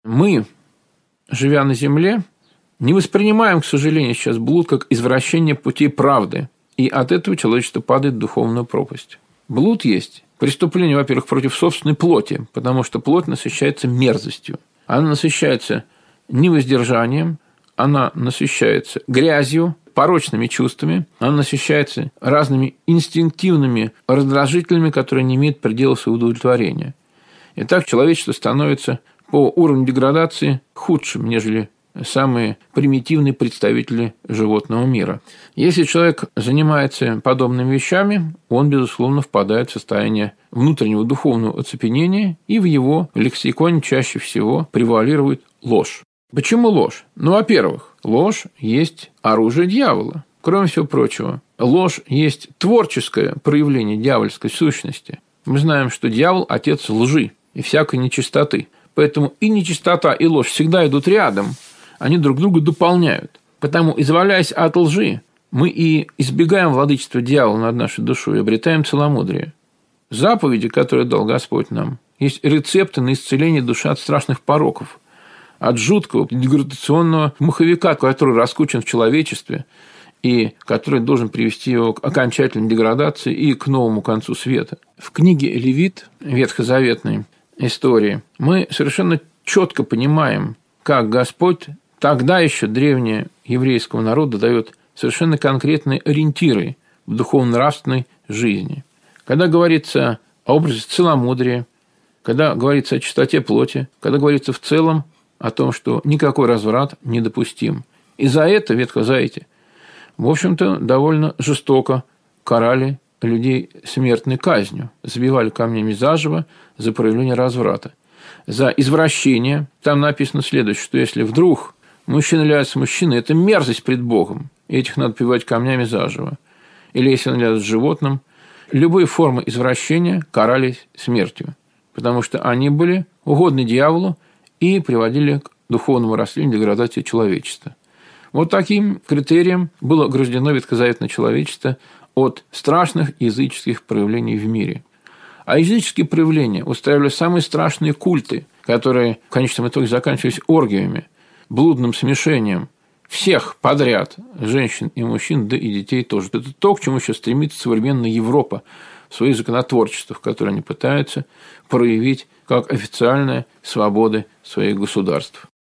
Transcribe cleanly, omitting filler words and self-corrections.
Мы, живя на земле, не воспринимаем, к сожалению, сейчас блуд как извращение путей правды, и от этого человечество падает в духовную пропасть. Блуд есть преступление, во-первых, против собственной плоти, потому что плоть насыщается мерзостью. Она насыщается невоздержанием, она насыщается грязью, порочными чувствами, она насыщается разными инстинктивными раздражителями, которые не имеют предела своего удовлетворения. И так человечество становится по уровню деградации худшим, нежели самые примитивные представители животного мира. Если человек занимается подобными вещами, он, безусловно, впадает в состояние внутреннего духовного оцепенения, и в его лексиконе чаще всего превалирует ложь. Почему ложь? Во-первых, ложь есть оружие дьявола. Кроме всего прочего, ложь есть творческое проявление дьявольской сущности. Мы знаем, что дьявол – отец лжи и всякой нечистоты. Поэтому и нечистота, и ложь всегда идут рядом, они друг друга дополняют. Потому, избавляясь от лжи, мы и избегаем владычества дьявола над нашей душой и обретаем целомудрие. Заповеди, которые дал Господь нам, есть рецепты на исцеление души от страшных пороков, от жуткого деградационного маховика, который раскручен в человечестве и который должен привести его к окончательной деградации и к новому концу света. В книге Левит, ветхозаветной истории, мы совершенно четко понимаем, как Господь тогда еще древнего еврейского народа дает совершенно конкретные ориентиры в духовно-нравственной жизни. Когда говорится о образе целомудрия, когда говорится о чистоте плоти, когда говорится в целом о том, что никакой разврат недопустим. И за это в Ветхом Завете, в общем-то, довольно жестоко карали людей смертной казнью, забивали камнями заживо за проявление разврата. За извращение там написано следующее, что если вдруг мужчина ляжет с мужчиной, это мерзость пред Богом, и этих надо побивать камнями заживо. Или если он ляжет с животным, любые формы извращения карались смертью, потому что они были угодны дьяволу и приводили к духовному растлению, деградации человечества. Вот таким критерием было ограждено ветхозаветное человечество от страшных языческих проявлений в мире. А языческие проявления устраивали самые страшные культы, которые в конечном итоге заканчивались оргиями, блудным смешением всех подряд, женщин и мужчин, да и детей тоже. Это то, к чему сейчас стремится современная Европа в своих законотворчествах, которые они пытаются проявить как официальные свободы своих государств.